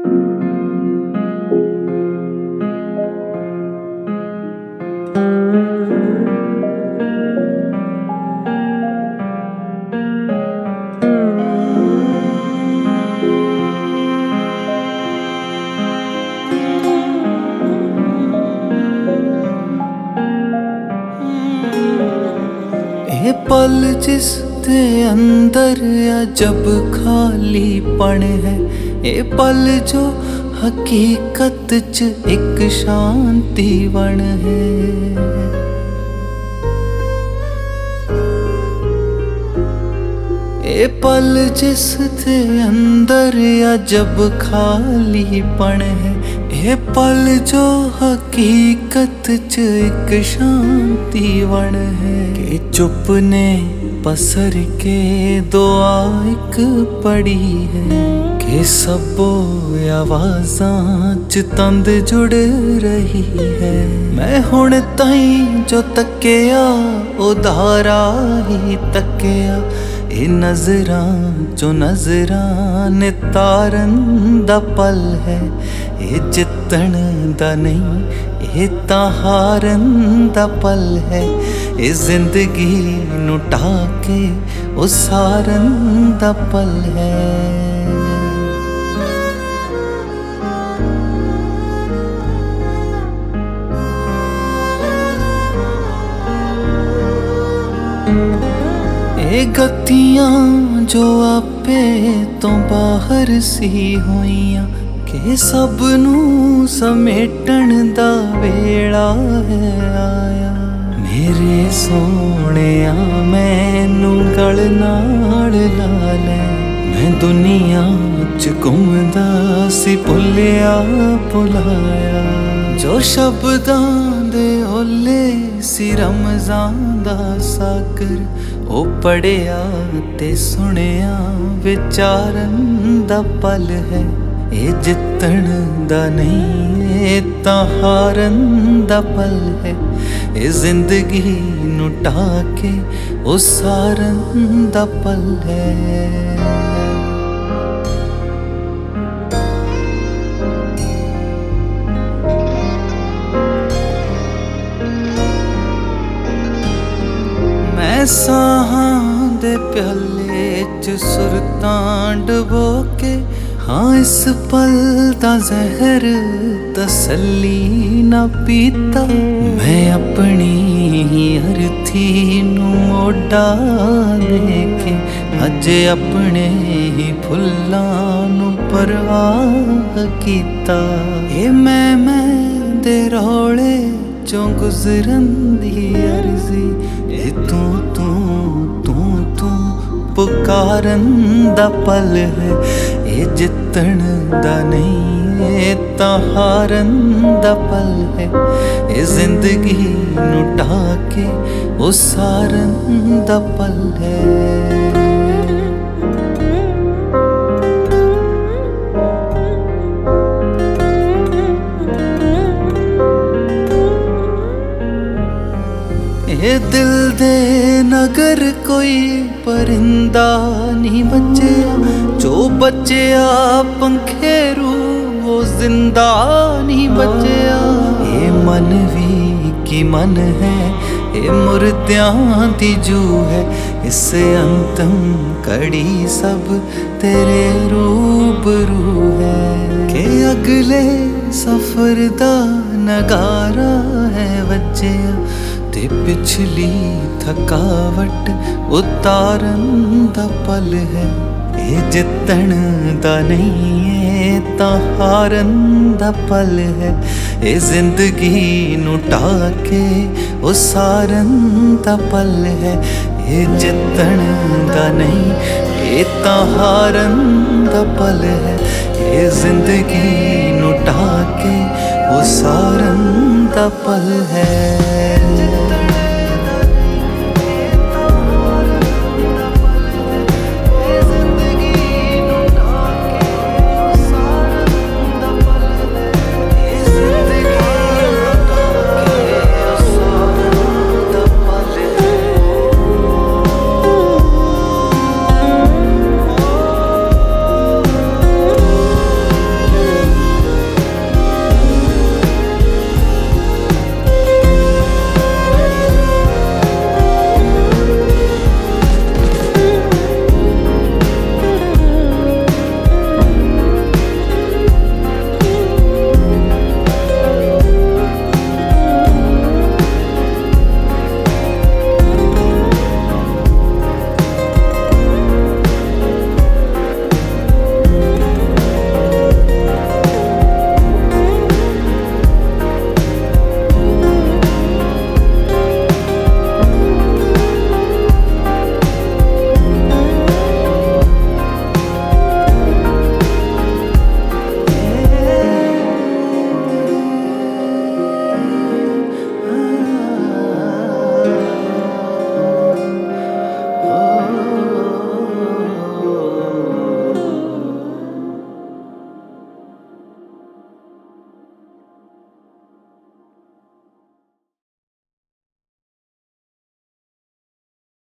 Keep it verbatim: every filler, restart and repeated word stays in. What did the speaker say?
ये पल जिसके अंदर अजब खालीपन है, ये पल जो हकीकत च एक शांति बन है। ये पल जिसके अंदर अजब खालीपन है, ये पल जो हकीकत च एक शांति बन है। कि चुप ने पसर के दुआ एक पड़ी है, कि सबो आवाज़ां च तंद जुड़ रही है। मैं हुण ताईं जो तकिया उधारा ही तकिया, ये नज़रां चो नज़रां नितारन दा पल है। ये जितण दा नहीं, ये तां हारन दा पल है। ये जिंदगी नू ढाके उसारन दा पल है। ये गतियां जो आपे तो बाहर सी होइयां, कि सब नू समेटन दा वेला है आया। मेरे सोहणिया मैनू गल नाल ला ले, मैं दुनिया च घुमदा सी भुलिया भुलाया। जो शब्दां दे ओले सी रमज़ां दा सागर, ओ पढ़िया ते सुनिया विचारन दा पल है। ये जितण दा नहीं, ये तां हारन दा पल है। ये जिंदगी नू ढाके उसारन दा पल है। मैं साहां दे प्याले च सुरतां डबो के, हाँ इस पल दा जहर तसल्ली ना पीता। मैं अपनी ही अर्थी नू मोड़ा देके, अजे अपने ही फुल्लां नू परवाह कीता। ये मैं मैं दे रौले चों गुजरन दी अर्जी, ये तू तू तू तू पुकारन दा पल है। ये जितण दा नहीं, ये तां हारन दा पल है। ये जिंदगी नू ढाके उसारन दा पल है। ये दिल दे नगर कोई परिंदा नहीं बचया, जो बचया पंखेरू वो जिंदा नहीं बचया। ये मन भी की मन है, ये मुर्दियां दी जू है। इस अंतम कड़ी सब तेरे रूबरू है, के अगले सफर दा नगारा है बचया। ते पिछली थकावट उतारन दा पल है। ये जितण दा नहीं, ये तां हारन दा पल है। ये जिंदगी नू ढाके उसारन दा पल है। ये जितण दा नहीं, ये तां हारन दा पल है। ये जिंदगी नू ढाके उसारन दा पल है।